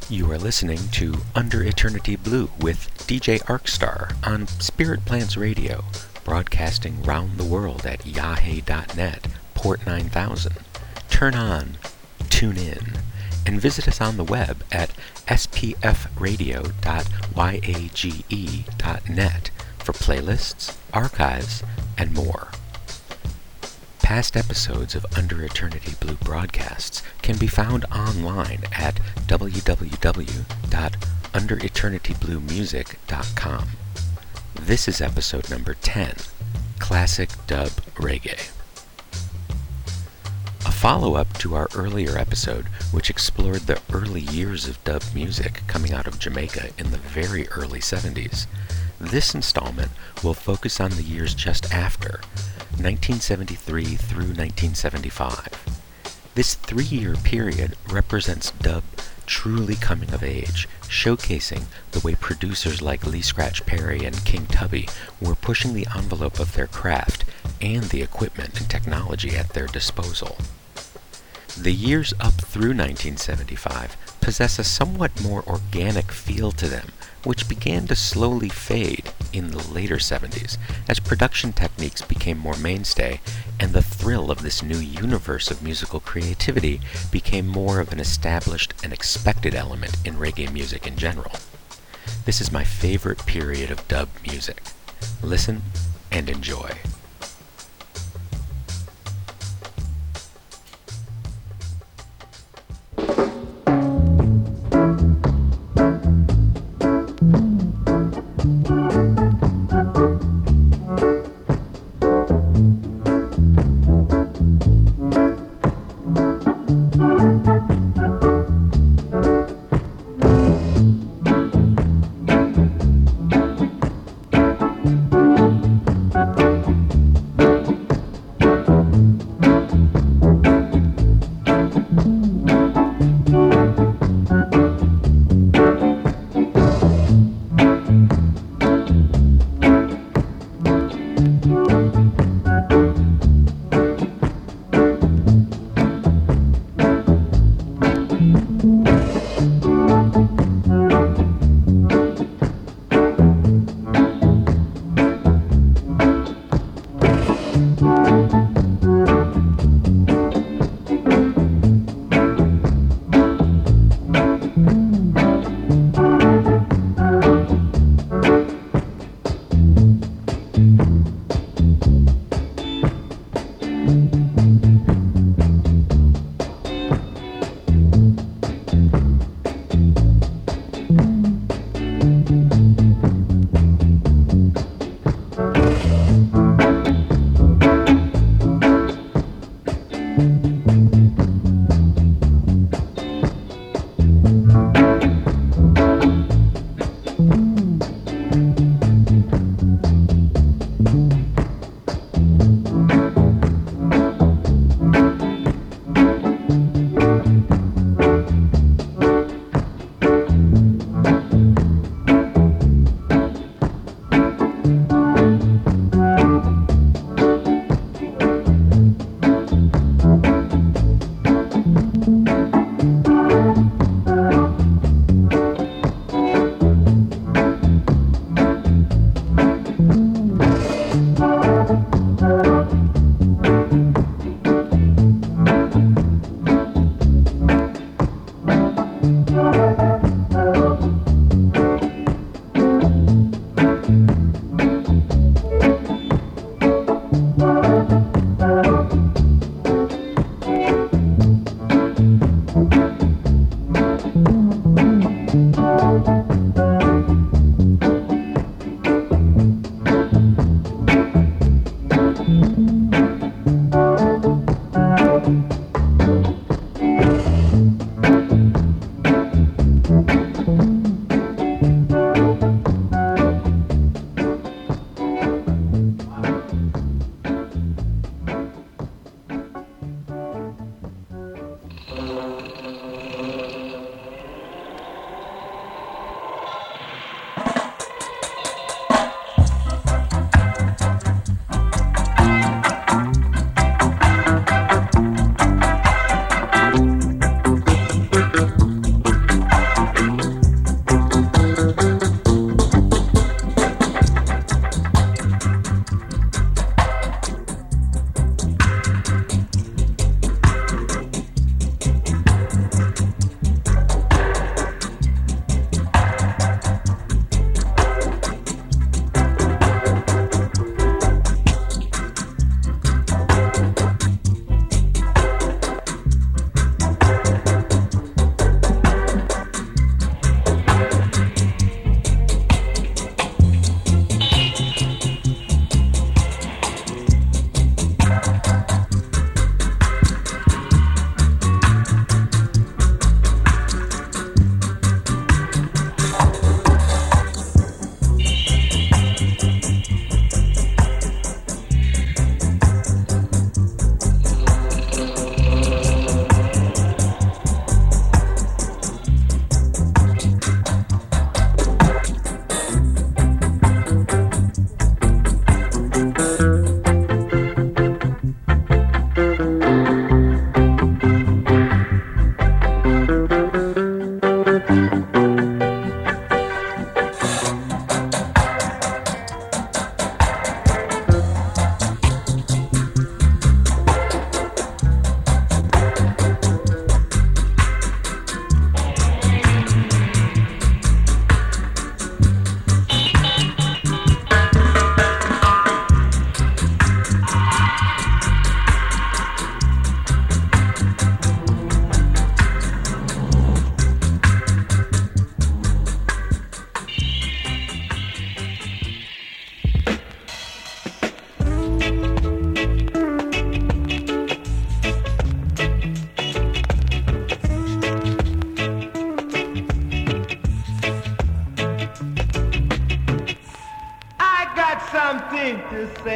You are listening to Under Eternity Blue with DJ Arkstar on Spirit Plants Radio, broadcasting round the world at yahe.net, port 9000. Turn on, tune in, and visit us on the web at spfradio.yage.net for playlists, archives, and more. Past episodes of Under Eternity Blue broadcasts can be found online at www.undereternitybluemusic.com. This is episode number 10, Classic Dub Reggae. A follow-up to our earlier episode, which explored the early years of dub music coming out of Jamaica in the very early 70s, this installment will focus on the years just after, 1973 through 1975. This 3-year period represents dub truly coming of age, showcasing the way producers like Lee Scratch Perry and King Tubby were pushing the envelope of their craft and the equipment and technology at their disposal. The years up through 1975 possess a somewhat more organic feel to them, which began to slowly fade in the later 70s as production techniques became more mainstay and the thrill of this new universe of musical creativity became more of an established and expected element in reggae music in general. This is my favorite period of dub music. Listen and enjoy.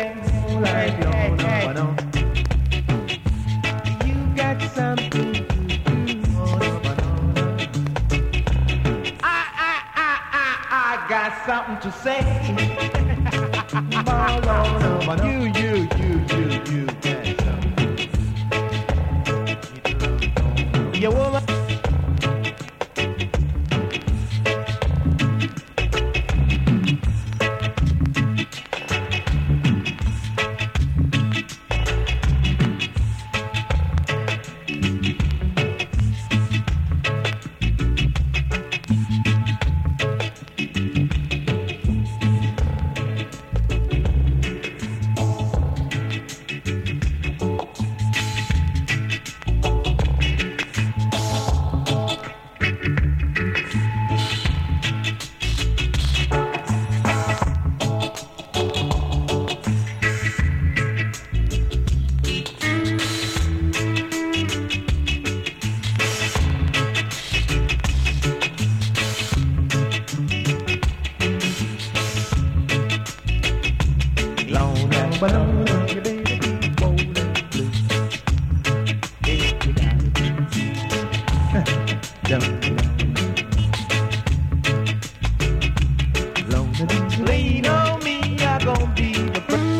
You got something to do. I got something to say. You got something. You woman. Lean on me, I'm gonna be the first.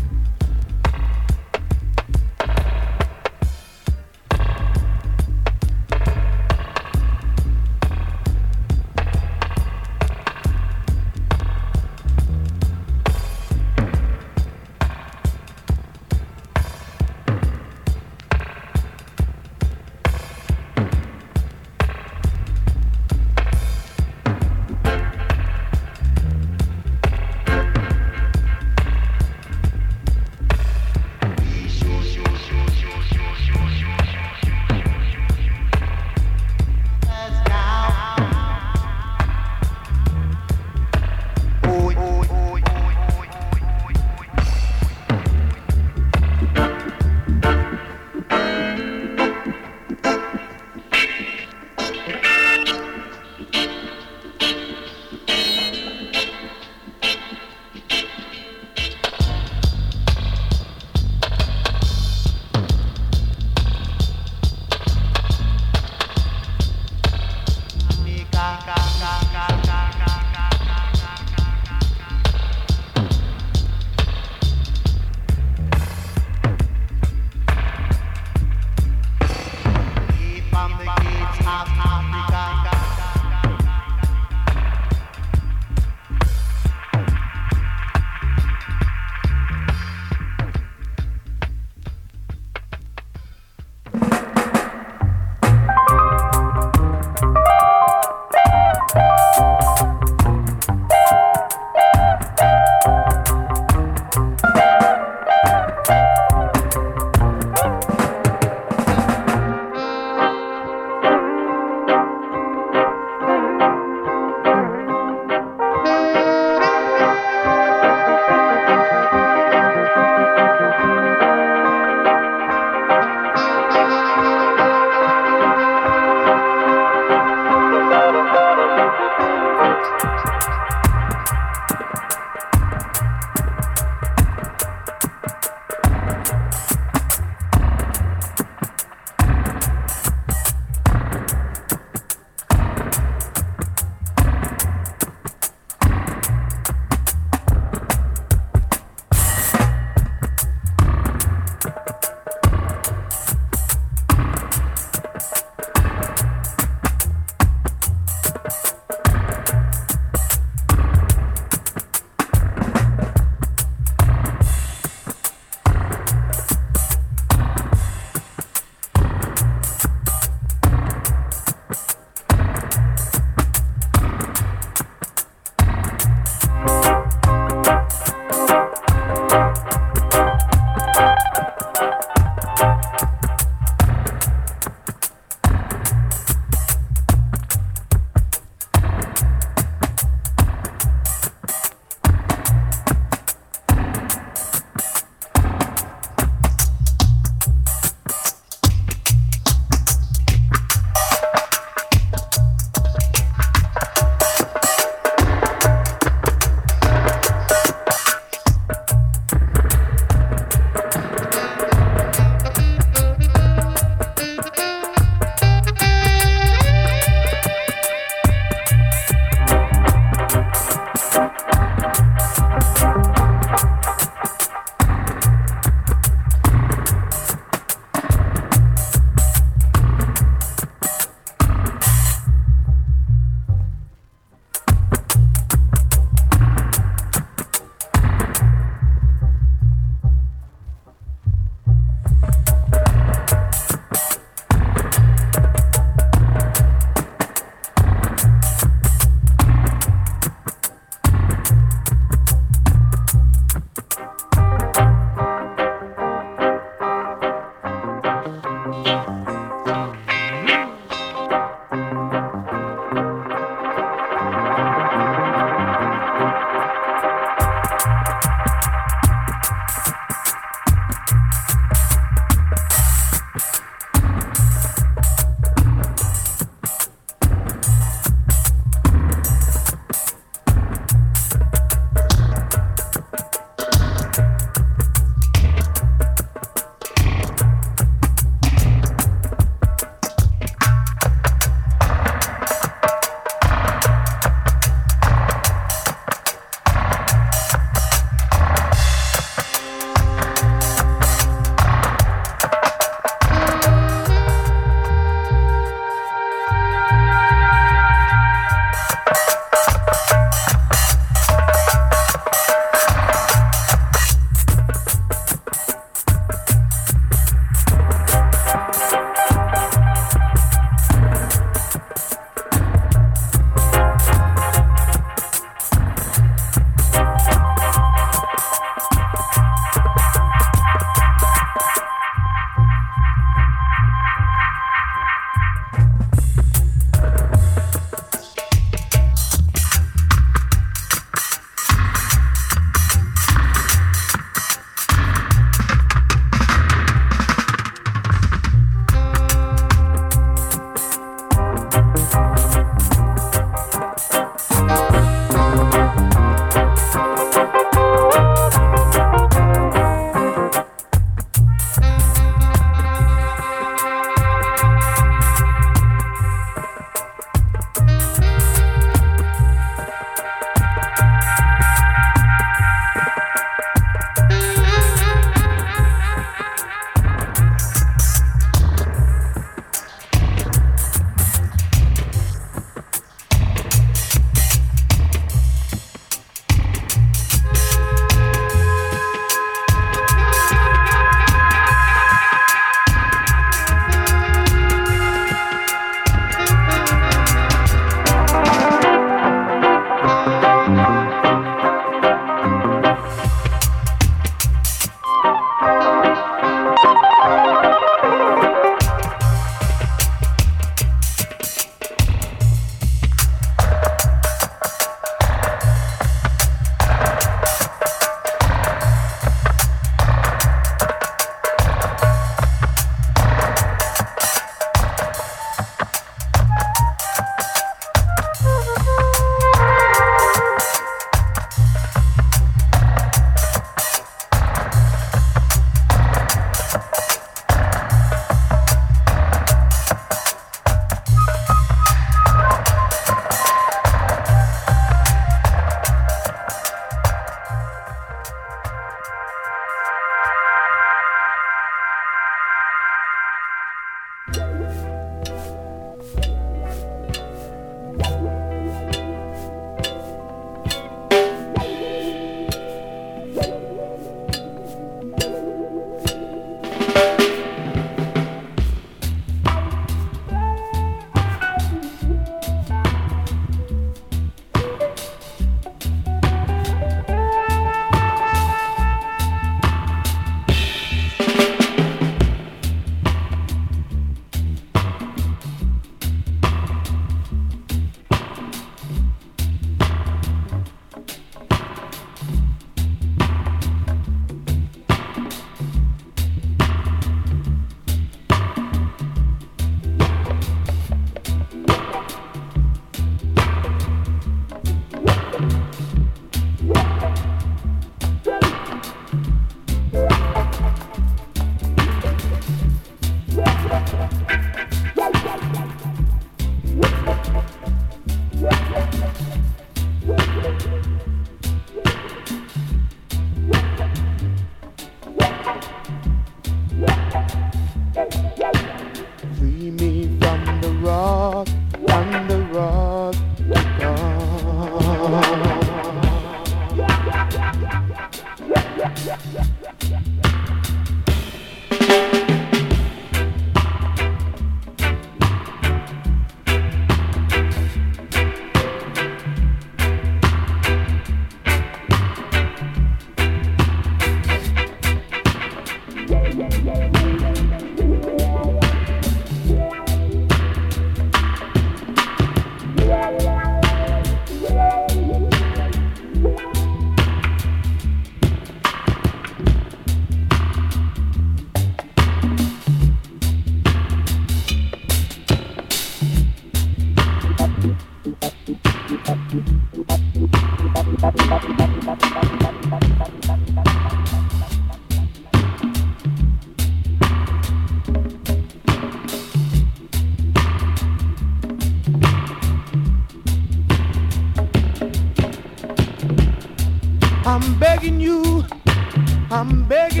I'm begging you, I'm begging.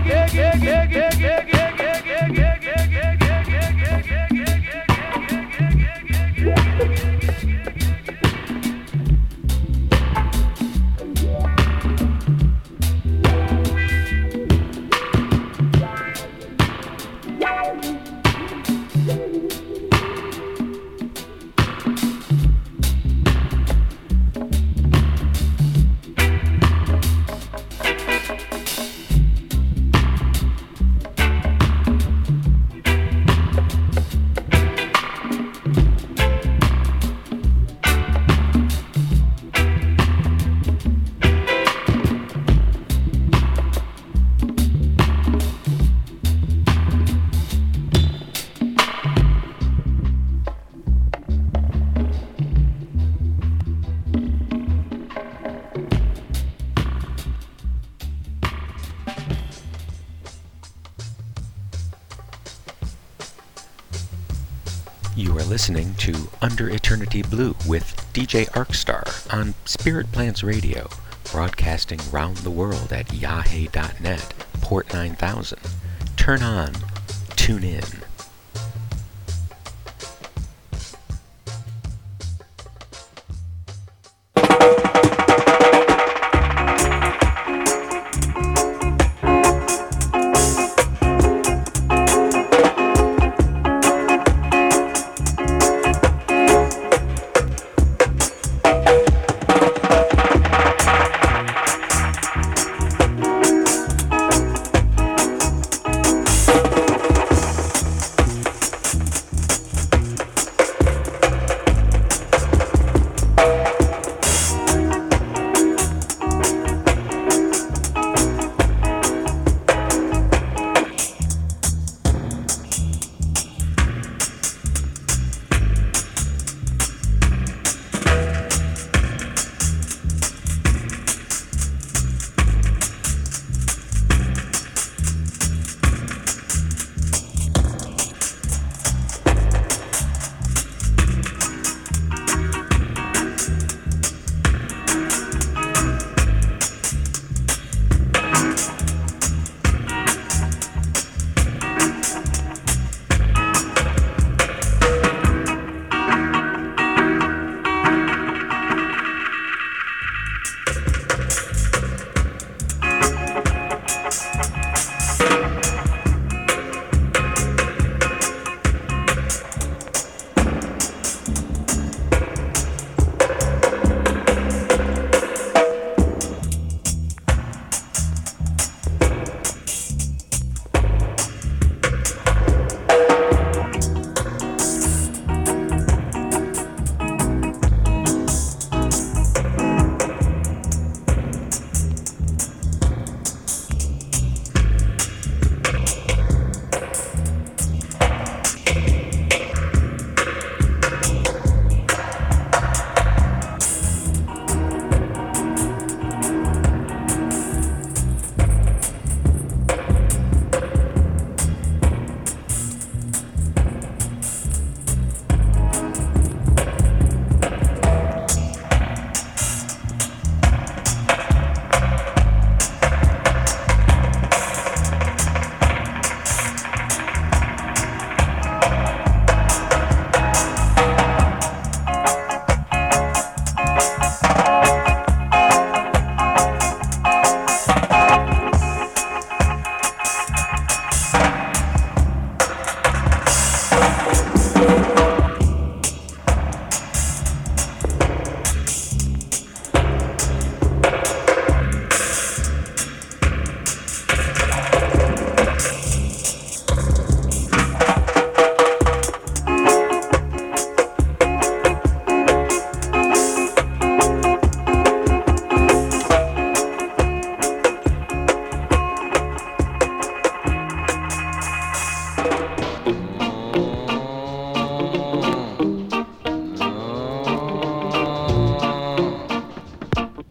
You are listening to Under Eternity Blue with DJ Arkstar on Spirit Plants Radio, broadcasting round the world at yahe.net, port 9000. Turn on, tune in.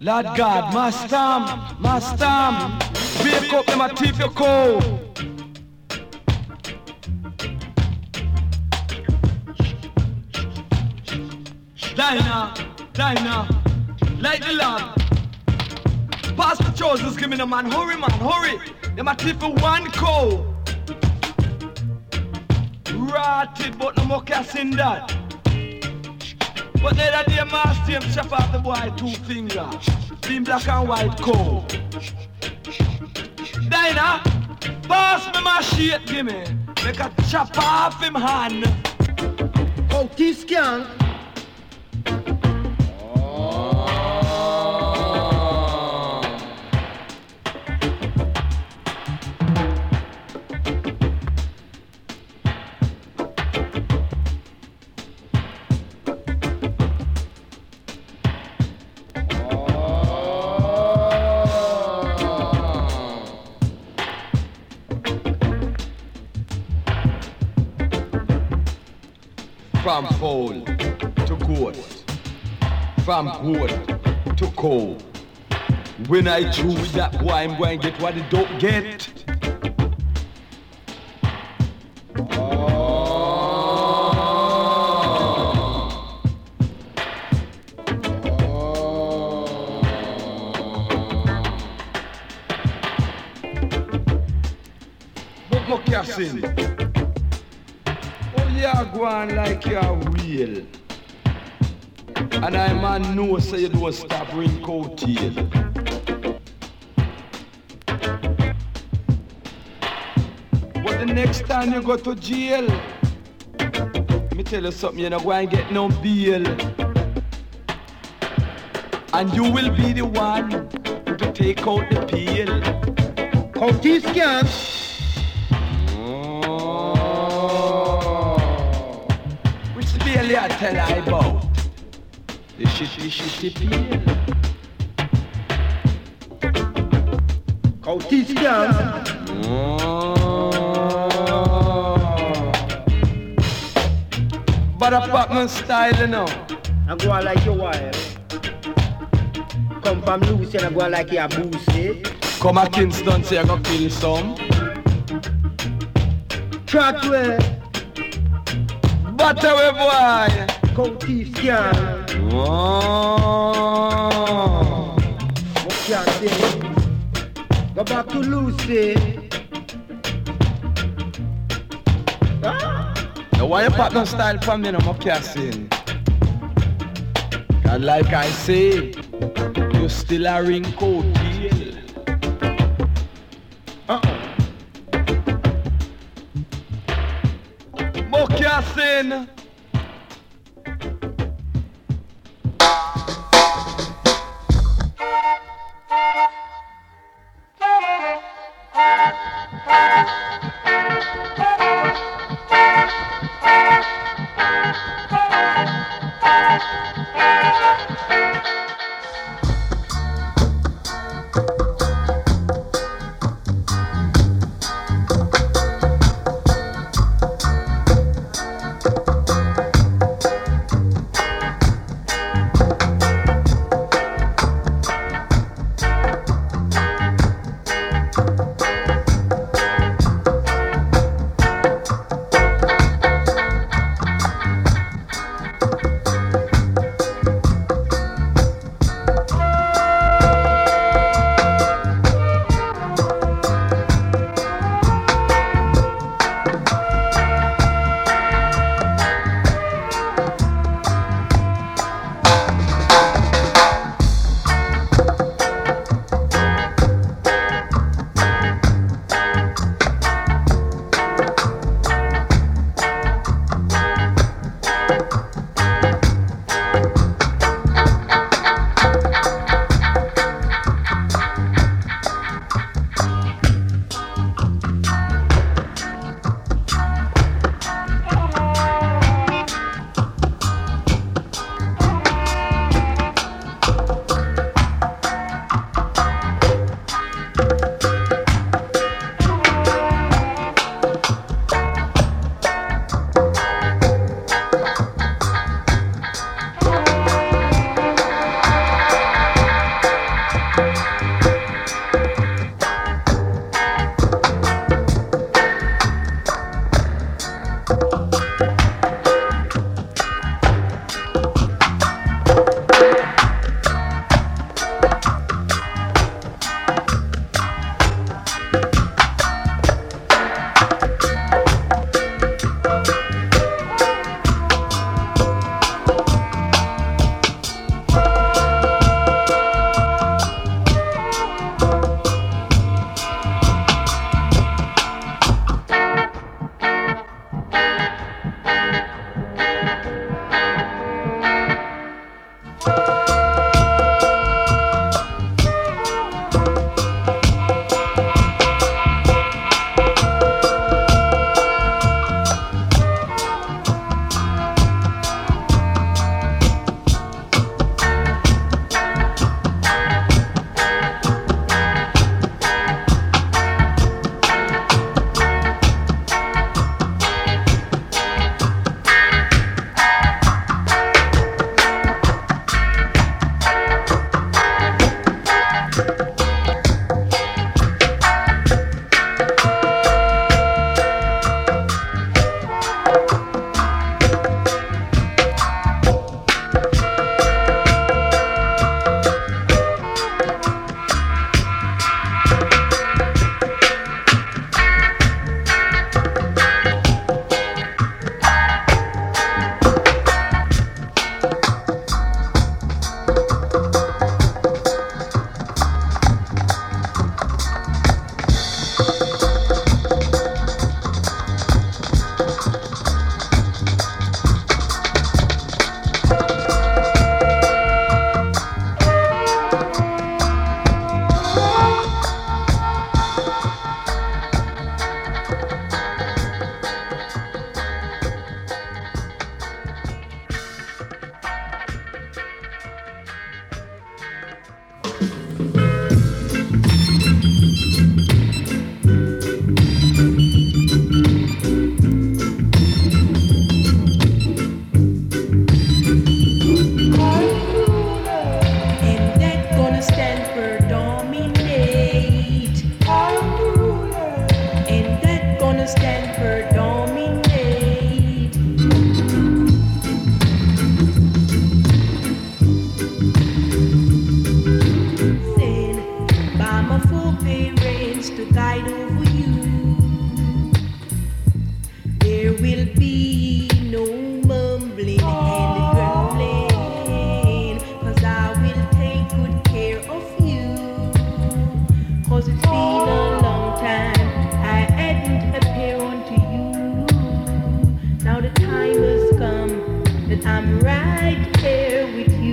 Lord God, Master, wake up them a thief your cold. Dinah, light the lamp. Pass the trousers, give me the man, hurry. Them a thief for one cold. Rotted, but no more cash in that. But they that day master him chop off the boy 2 fingers. Being black and white coat. Dinah, pass me my shit, give me. Make a chop off him hand. Oh, this skank. From foal to goat, from goat to cow. When I chew with that boy, I'm going to get what he don't get. But Mokassin, you're going like you're real. And I man know so you don't stop ring coattail. But the next time you go to jail, me tell you something, you're not going to get no bail. And you will be the one to take out the peel. Out this skank. Bailey I tell I about the shitty peel. Out this skank. But a Pacman style, you know. I go on like your wife. Come from Lucy and I go on like your boosie. Come a Kingston say I go kill some. Trotway. But away boy. Out this skank. What can I say? Go back to Lucy. Now why you Pacman style from me, no more casting? And like I say, you still a ring coattail. Moccasin. Mama forbearance to guide over you. There will be no mumbling and grumbling, 'cause I will take good care of you. 'Cause it's been a long time I hadn't a parent to you. Now the time has come that I'm right there with you.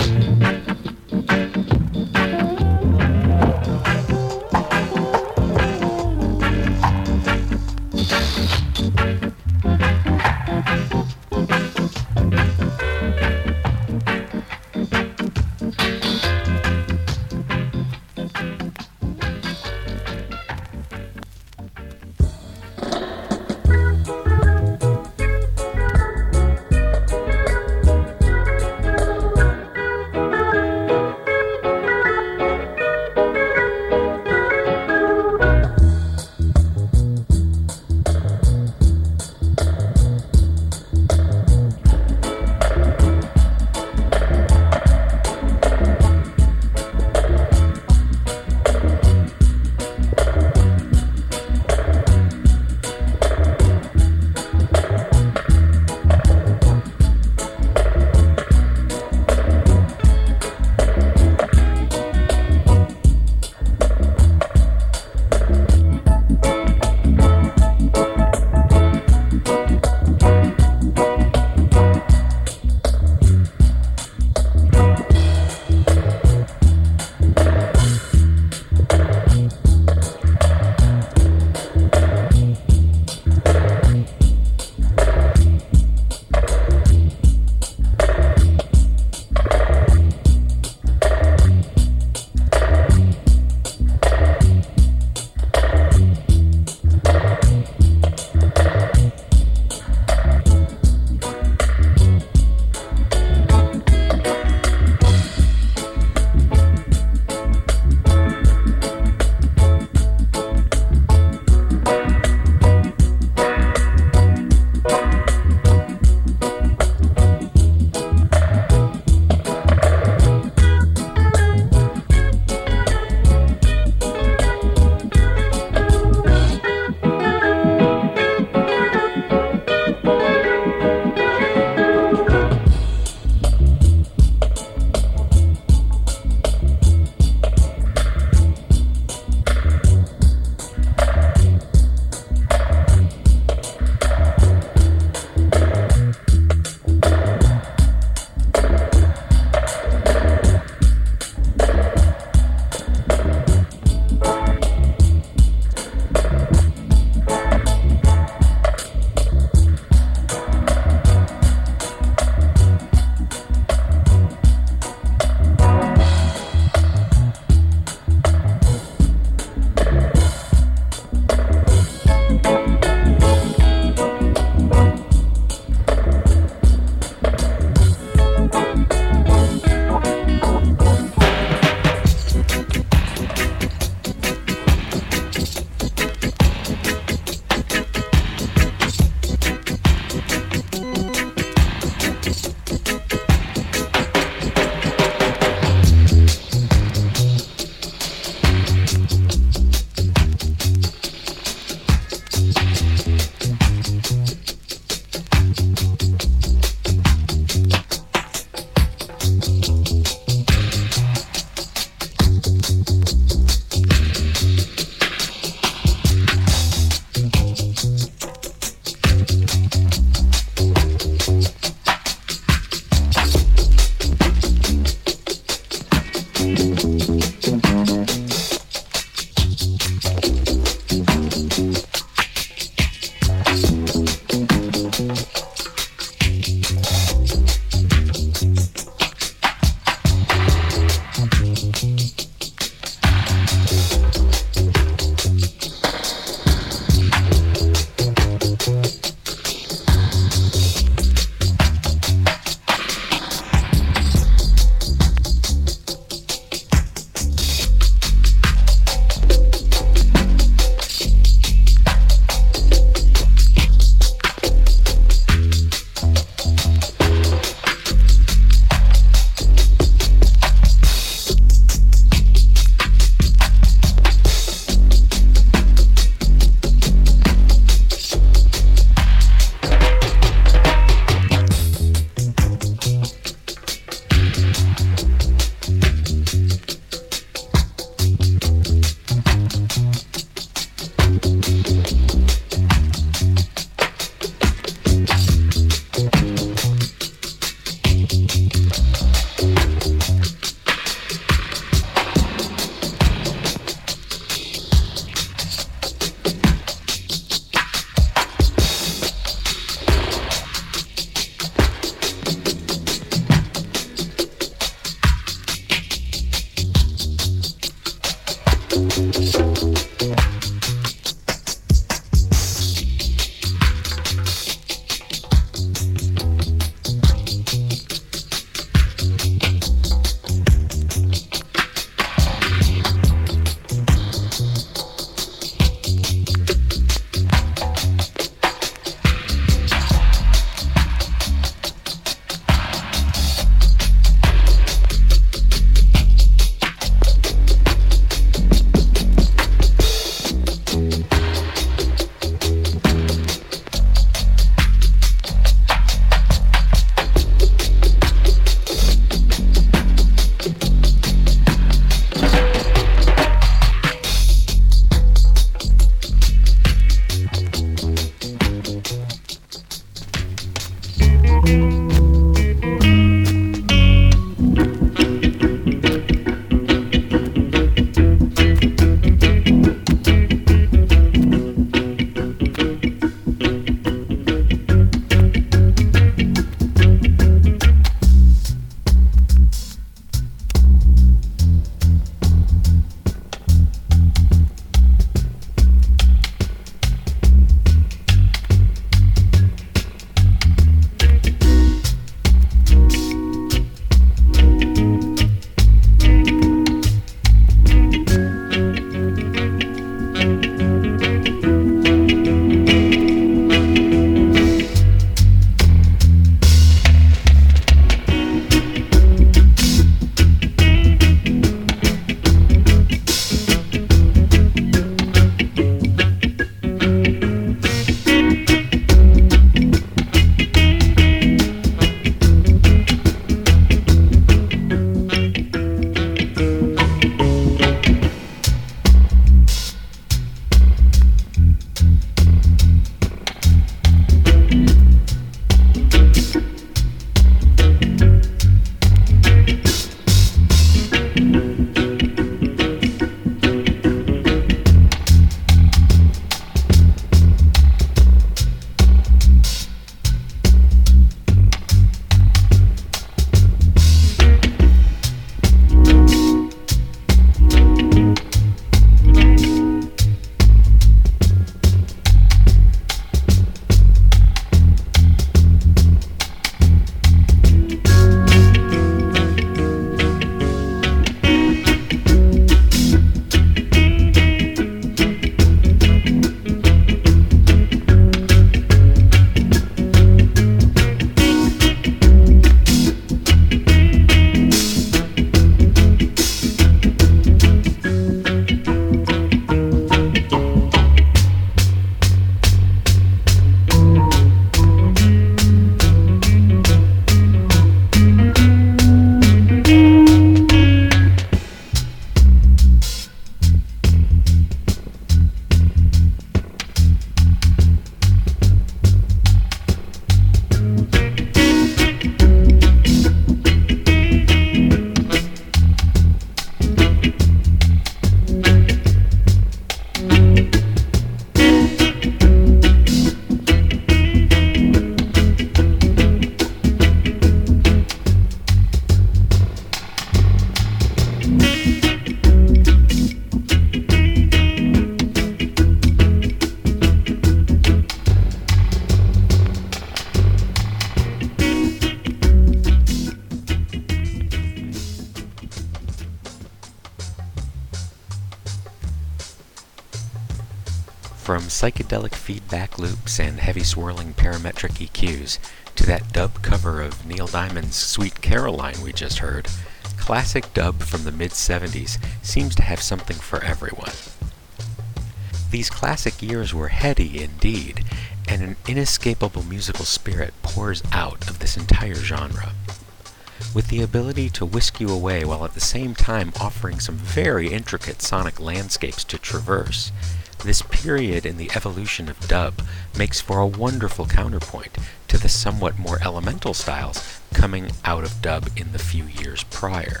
From psychedelic feedback loops and heavy swirling parametric EQs to that dub cover of Neil Diamond's Sweet Caroline we just heard, classic dub from the mid-70s seems to have something for everyone. These classic years were heady indeed, and an inescapable musical spirit pours out of this entire genre. With the ability to whisk you away while at the same time offering some very intricate sonic landscapes to traverse, this period in the evolution of dub makes for a wonderful counterpoint to the somewhat more elemental styles coming out of dub in the few years prior.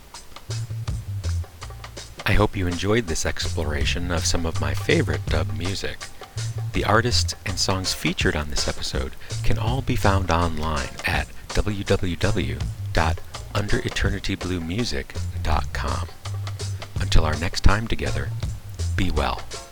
I hope you enjoyed this exploration of some of my favorite dub music. The artists and songs featured on this episode can all be found online at www.undereternitybluemusic.com. Until our next time together, be well.